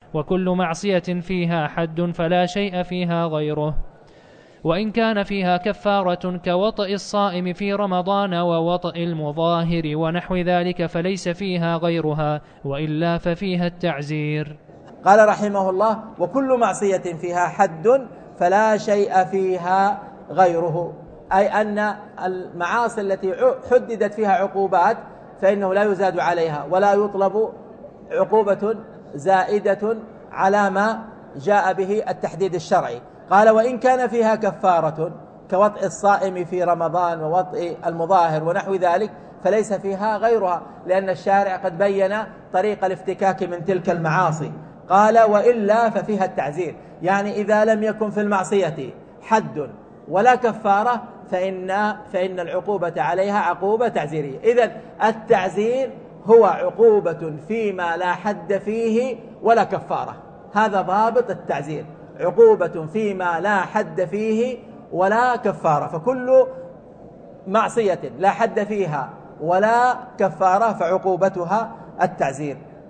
وكل معصية فيها حد فلا شيء فيها غيره. وإن كان فيها كفارة كوطئ الصائم في رمضان ووطئ المظاهر ونحو ذلك فليس فيها غيرها، وإلا ففيها التعزير. قال رحمه الله: وكل معصية فيها حد فلا شيء فيها غيره، أي أن المعاصي التي حددت فيها عقوبات فإنه لا يزاد عليها ولا يطلب عقوبة زائدة على ما جاء به التحديد الشرعي. قال: وإن كان فيها كفارة كوطئ الصائم في رمضان ووطئ المظاهر ونحو ذلك فليس فيها غيرها، لأن الشارع قد بين طريق الافتكاك من تلك المعاصي. قال: وإلا ففيها التعزير، يعني إذا لم يكن في المعصية حد ولا كفارة فإن العقوبة عليها عقوبة تعزيرية. إذن التعزير هو عقوبة فيما لا حد فيه ولا كفارة، هذا ضابط التعزير، عقوبة فيما لا حد فيه ولا كفارة. فكل معصية لا حد فيها ولا كفارة فعقوبتها التعزير.